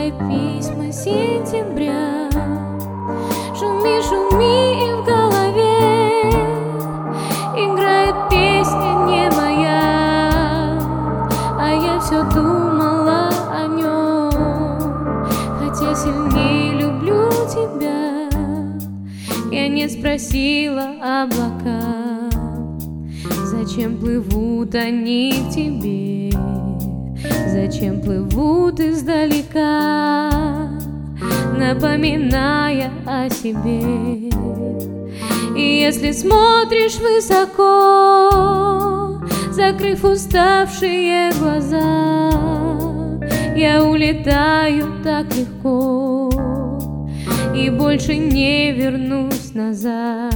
читай письма сентября. Шуми, шуми, и в голове играет песня не моя, а я все думала о нем, хотя сильнее люблю тебя. Я не спросила облака, зачем плывут они к тебе, зачем плывут издалека, напоминая о себе. И если смотришь высоко, закрыв уставшие глаза, я улетаю так легко и больше не вернусь назад.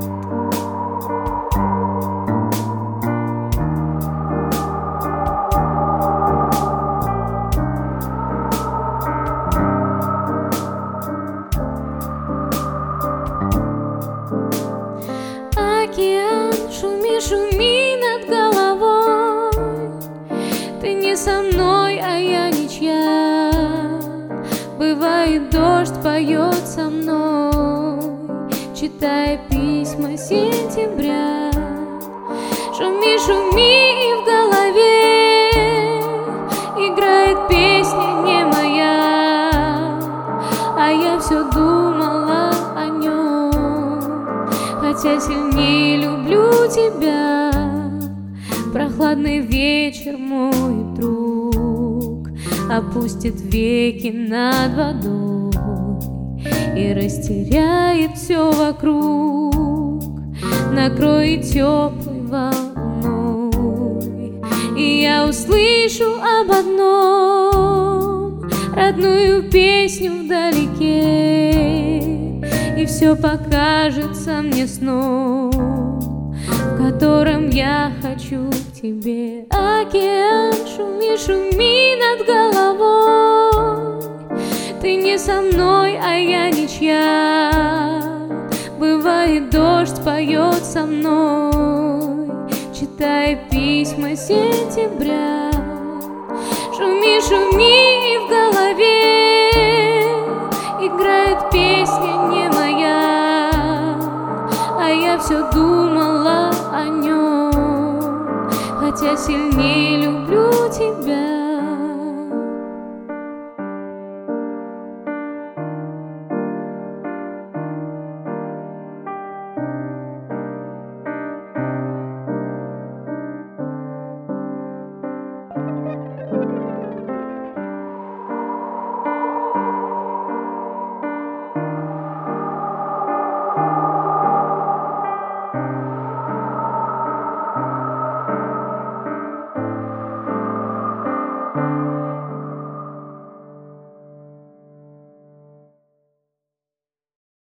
Океан, шуми, шуми над головой, ты не со мной, а я ничья. Бывает, дождь поет со мной, читая письма сентября. Шуми, шуми, и в голове играет песня не моя, а я все думала о нем, хотя сильнее люблю тебя. Прохладный вечер, мой друг, опустит веки над водой и растеряет все вокруг, накроет теплой волной. И я услышу об одном, родную песню вдалеке, и все покажется мне сном, в котором я хочу к тебе. Океан, шуми, шуми над головой, ты не со мной, а я ничья. Бывает, дождь поет со мной, читая письма сентября. Шуми, шуми, и в голове играет песня не моя, а я все думала о нем, хотя сильнее люблю